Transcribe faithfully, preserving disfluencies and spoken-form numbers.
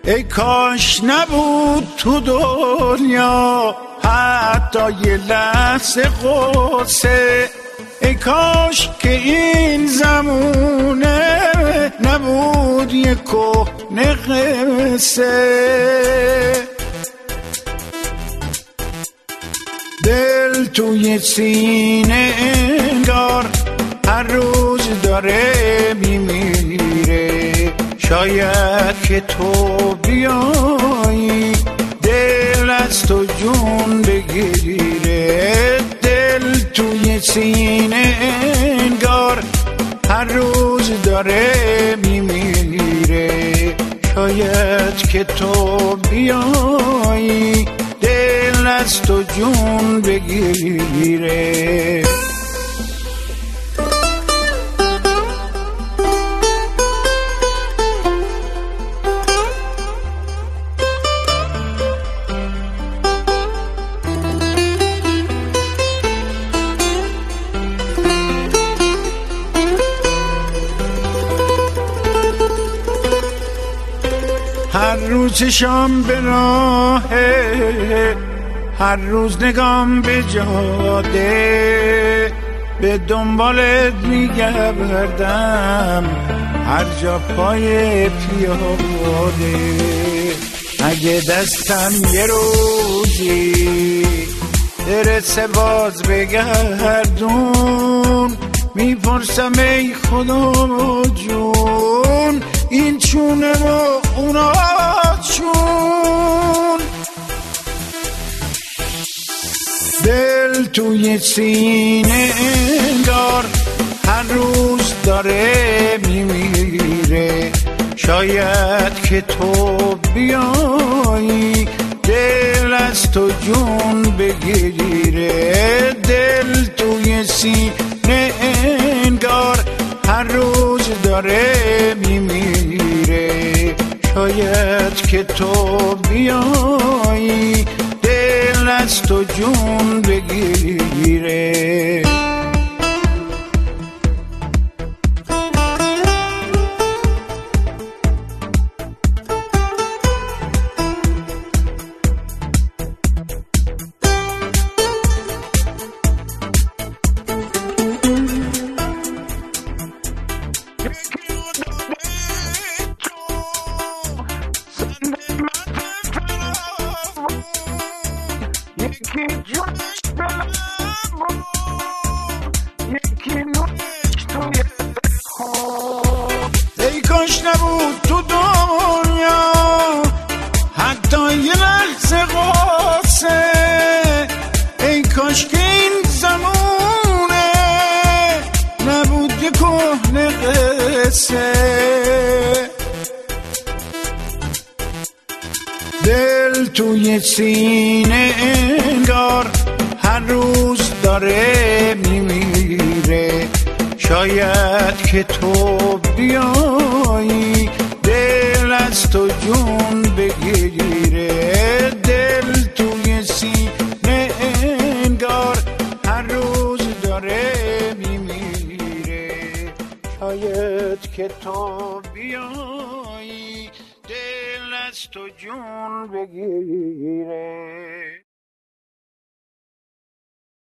ای کاش نبود تو دنیا حتی یه لحظه قصه، ای کاش که این زمونه نبود یه کهنه قصه. دل توی سینه انگار هر روز داره میمیره، شاید که تو بیایی دل از تو جون بگیره. دل توی سینه انگار هر روز داره میمیره، شاید که تو بیایی دل از تو جون بگیره. هر روز چشام به راهه، هر روز نگام به جاده، به دنبالت میگردم هر جا پای پیاده. اگه دستم یه روزی برسه باز بگردون، میپرسم ای خدا جون این چونه و اونا چون. دل توی سینه انگار هر روز داره میمیره، شاید که تو بیایی دل از تو جون بگیره. دل توی سینه انگار هر روز داره میمیره، شاید که تو بیایی دل از تو جون بگیره. یکی جونش بلم یکی نونش توی خود. ای کاش نبود تو دنیا حتی یه لحظه قصه، ای کاش که این زمونه نبود یه کهنه قصه. دل توی سینه انگار هر روز داره میمیره، شاید که تو بیایی دل از تو جون بگیره. دل توی سینه انگار هر روز داره میمیره، شاید که تو بیایی دل از تو جون بگیره.